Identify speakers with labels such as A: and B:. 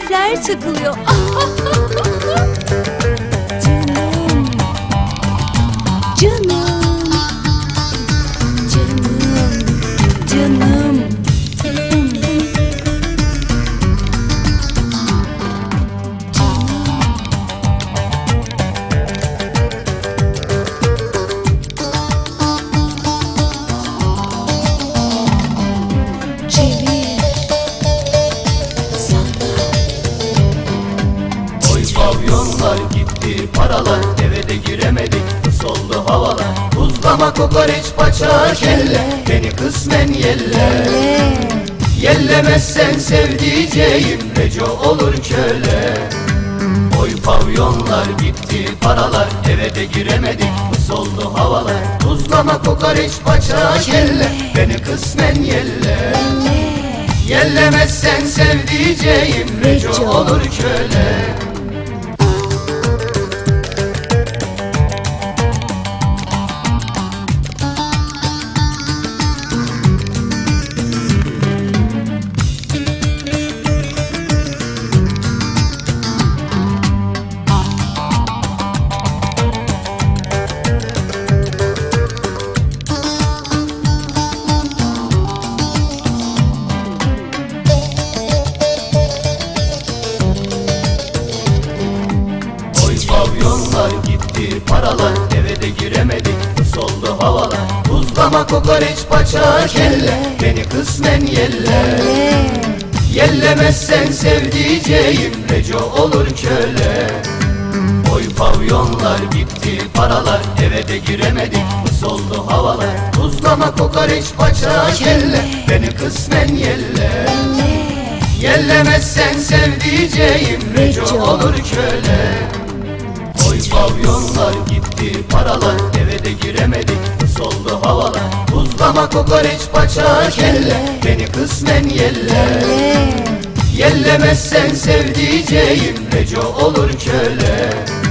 A: keyifler takılıyor. Canım, canım, canım, canım.
B: Pavyonlar gitti paralar, eve de giremedik, soldu havalar. Buzlama, kokoreç, paça, kelle, beni kısmen yelle. Yellemezsen sevdiceğim, Reco olur köle. Oy pavyonlar gitti paralar, eve de giremedik, soldu havalar. Buzlama, kokoreç, paça, kelle, beni kısmen yelle. Yellemezsen sevdiceğim, Reco olur köle. Pavyonlar gitti paralar, eve de giremedik, soldu havalar. Buzlama, kokoreç, paça, kelle, beni kısmen yelle. Yellemezsen sevdiceğim, Reco olur köle. Oy pavyonlar gitti paralar, eve de giremedik, soldu havalar. Buzlama, kokoreç, paça, kelle, beni kısmen yelle. Yellemezsen sevdiceğim, Reco olur köle. Oy pavyonlar gitti paralar, eve de giremedik, soldu havalar. Buzlama, kokoreç, paça, kelle, beni kısmen yelle. Yellemezsen sevdiceğim, Reco olur köle.